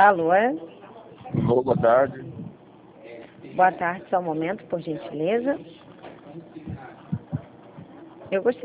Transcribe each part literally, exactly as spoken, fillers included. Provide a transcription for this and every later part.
Alô, é? Alô, boa tarde. Boa tarde, só um momento, por gentileza. Eu gostei.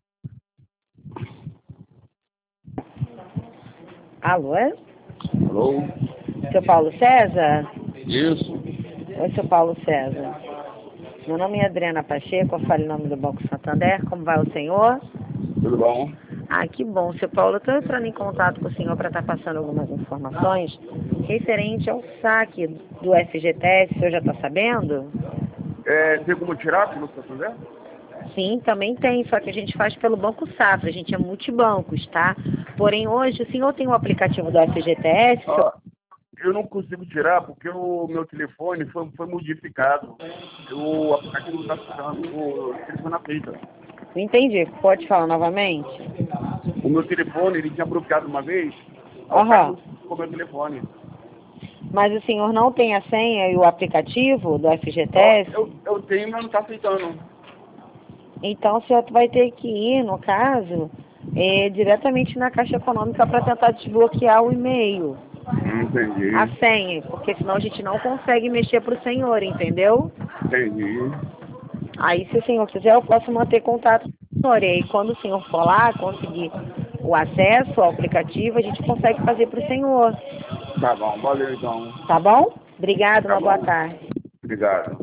Alô, é? Alô? Seu Paulo César? Isso. Oi, seu Paulo César. Meu nome é Adriana Pacheco, eu falo em nome do Banco Santander. Como vai o senhor? Tudo bom? Ah, que bom, seu Paulo. Eu estou entrando em contato com o senhor para estar passando algumas informações referente ao saque do F G T S. O senhor já está sabendo? É, tem como tirar pelo Santander? Sim, também tem, só que a gente faz pelo Banco Safra, a gente é multibancos, tá? Porém, hoje o senhor tem o aplicativo do F G T S? Ah, eu não consigo tirar porque o meu telefone foi, foi modificado. O aplicativo está funcionando, o telefone na fita. Não entendi, pode falar novamente? O meu telefone, ele tinha bloqueado uma vez, aí o cara Aham. modificou meu telefone. Mas o senhor não tem a senha e o aplicativo do F G T Ó, S? eu, eu tenho, mas não está aceitando. Então o senhor vai ter que ir, no caso, é, diretamente na Caixa Econômica para tentar desbloquear o e-mail, Entendi, a senha, porque senão a gente não consegue mexer para o senhor, entendeu? entendi. Aí, se o senhor quiser, eu posso manter contato com o senhor. E aí, quando o senhor for lá, conseguir o acesso ao aplicativo, a gente consegue fazer para o senhor. Tá bom, valeu então. Tá bom? Obrigado, Tá uma boa bom. tarde. Obrigado.